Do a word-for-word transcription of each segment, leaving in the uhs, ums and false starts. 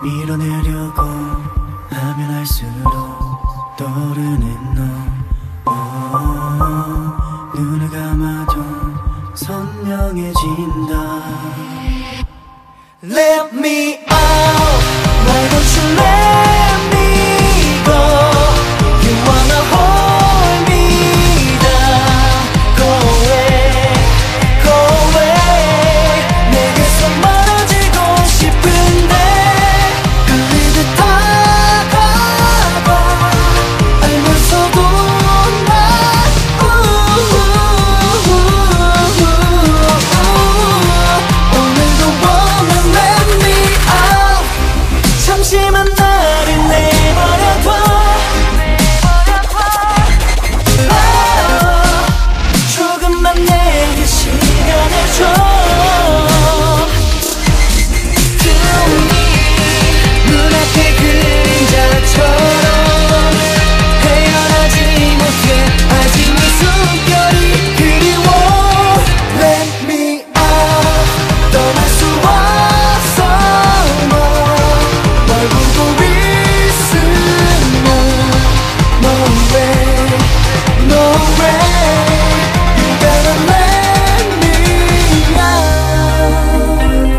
밀어내려고 하면 할수록 떠오르는 너. 오, 눈을 감아도 선명해진다. Let me out, why don't you let me go? You wanna hold me down. Go away, go away. 내게서 멀어지고 싶은데 끌리듯 다가가 알면서도 난 오늘도 wanna let me out. 잠시만 나를 내버려둬. 조금만 내게 시간을 줘. 눈앞의 그림자처럼 헤어나지 못해 아직 네 숨결이 그리워. Let me out, 떠날 수 없어. 널 보고 있으면 No way, no way. You gotta let me out.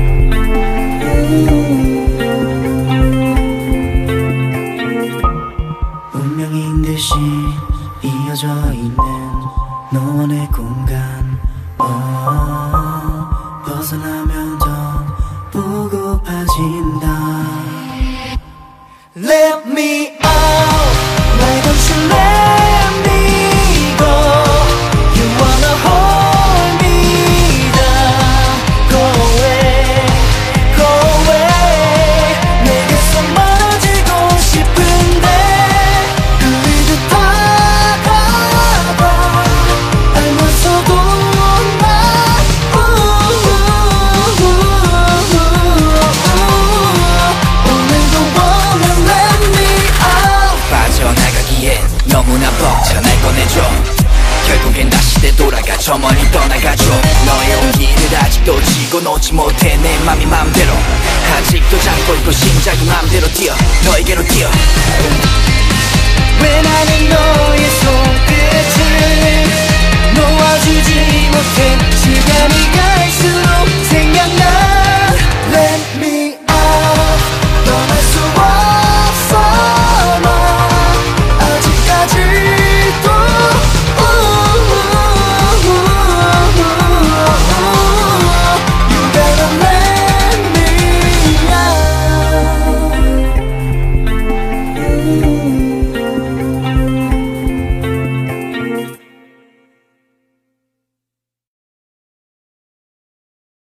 운명인 듯이 이어져 있는 너와 내 공간. 어, 벗어나면 더 보고파진다. Let me out, why don't you let me go? You wanna hold me down. Go away, go away. 내게서 멀어지고 싶은데 끌리듯 다가가 알면서도 난 오늘도 wanna let me out. 빠져나가기엔 너무나 벅차 날 꺼내줘. 결국엔 다시 되돌아가 저 멀리 떠나가줘. 너의 온기를 아직도 쥐고 놓지 못해 내 맘이 맘대로 아직도 잡고 있고 심장이 맘대로 뛰어 너에게로 뛰어. 왜 나는 너의 손끝